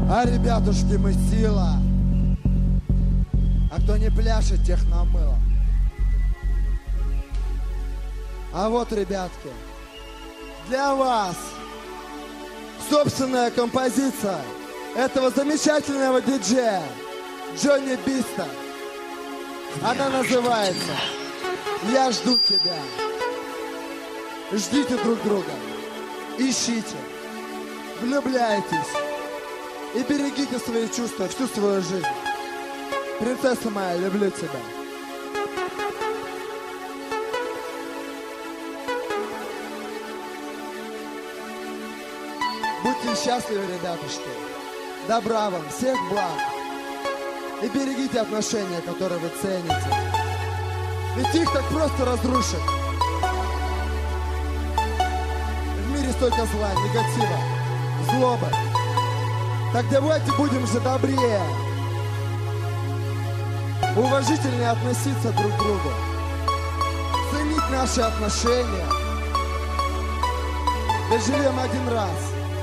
А ребятушки, мы сила. А кто не пляшет, тех намыло. А вот, ребятки, для вас собственная композиция этого замечательного диджея Джонни Биста. Она называется «Я жду тебя». Ждите друг друга, ищите, влюбляйтесь и берегите свои чувства всю свою жизнь. Принцесса моя, люблю тебя. Будьте счастливы, ребятушки. Добра вам, всех благ. И берегите отношения, которые вы цените. Ведь их так просто разрушат. В мире столько зла, негатива, злобы. Так давайте будем же добрее. Уважительнее относиться друг к другу. Ценить наши отношения. Ведь живем один раз.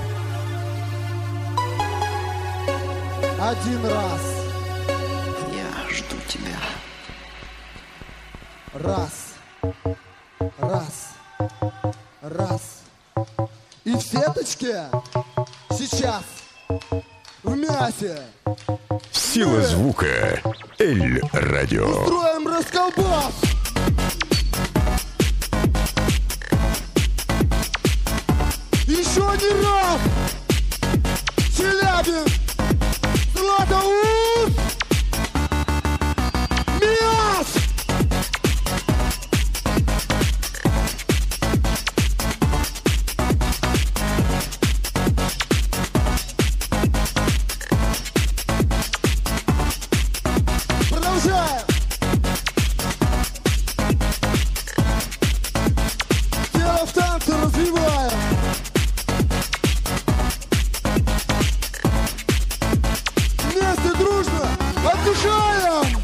Один раз. Я жду тебя. Раз. Раз. Раз. И в сеточке сейчас в мясе Сила звука. Эль Радио. устроим расколбас. Еще не раз. Челябинск. Златоуст. Мяс. Продолжаем. Тело в танце развиваем. Вместе дружно отдыхаем.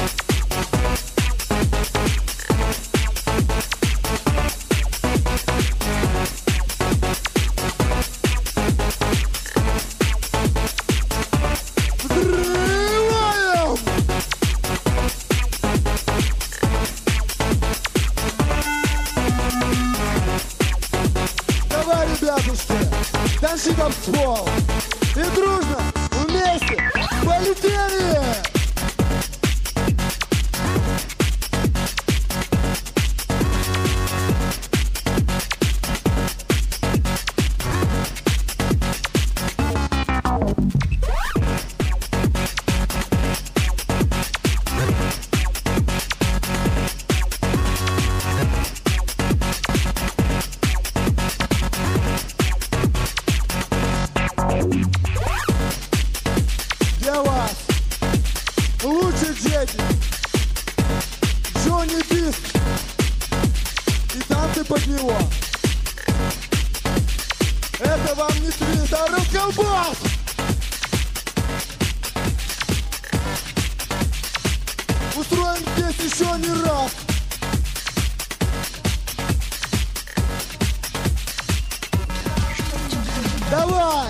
Взрываем. Давай, ребятушки, танцуй там в пол. И дружно, вместе, полетели! Для вас лучший дети Джонни Бист и танцы под него. Это вам не твист, а расколбас! Устроим здесь еще не раз. Давай!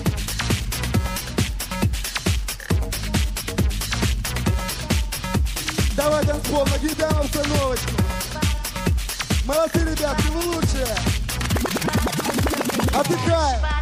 Давай танцпол, нагибаем обстановочку. Молодцы, ребятки, вы лучшие. Отдыхаем.